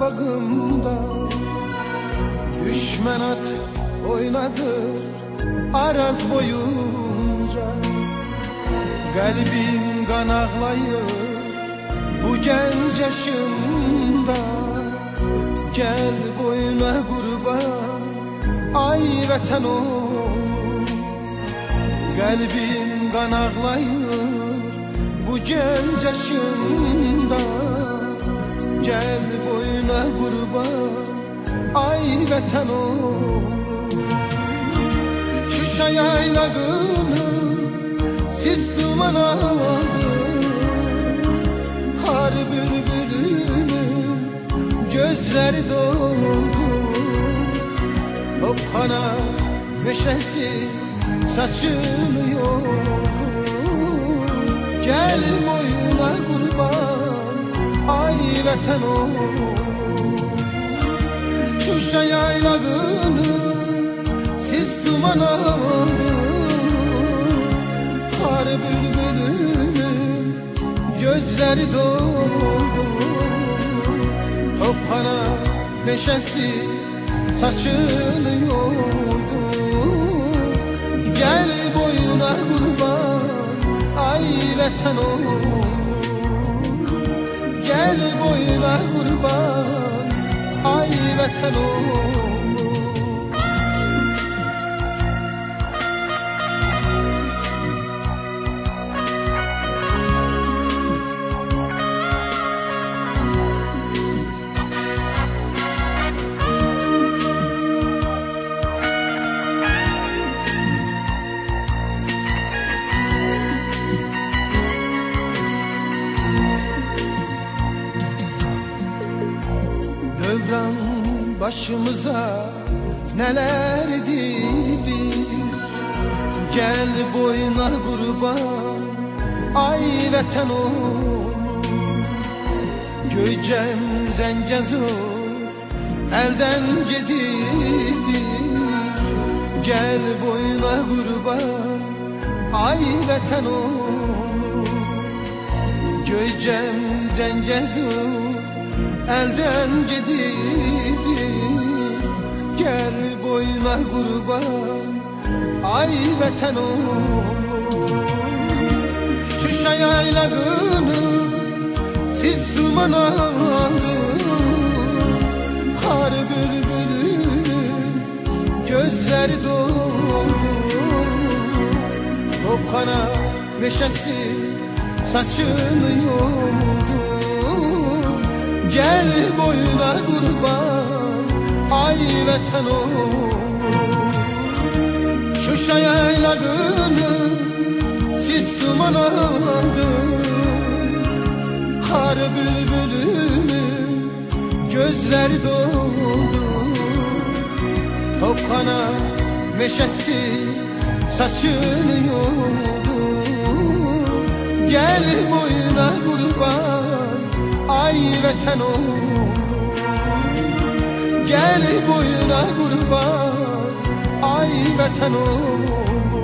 bağımda düşmen at oynadı araz boyunca. Kalbim kan ağlayır bu genç yaşımda. Gel boyuna kurban ay vatan oğlum. Kalbim kan ağlayır bu genç yaşımda. Gel boyuna kurban ay vatan oğlum. Şuşa yaylağını sis duman aldı. Kar bülbülünün gözleri doldu. Topkana meşesi saçını yordu. Gel boyuna kurban ay vatan oğlum. Şuşa yaylağını sis duman aldı. Kar bülbülünün gözleri doldu. Topkana meşesi saçını yordu. Gel boyuna kurban ay vatan oğlum. Gel boyuna kurban ay vatan oğlum. Devran başımıza neler dilir. Gel boyuna kurban ay vatan oğlum. Göycem Zengezur elden gidilir. Gel boyuna kurban ay vatan oğlum. Göycem Zengezur elden gidilir. Gel boyuna kurban ay vatan oğlum. Şuşa yaylağını sis duman aldı. Kar bülbülünün gözleri doldu. Topkana meşesi saçını yordu. Gel boyuna kurban ay vatan oğlum. Şuşa yaylağını sis duman aldı. Kar bülbülünün gözleri doldu. Topkana meşesi saçını yordu. Gel boyuna kurban ay vatan oğlum. Gel boyuna kurban ay vatan oğlum.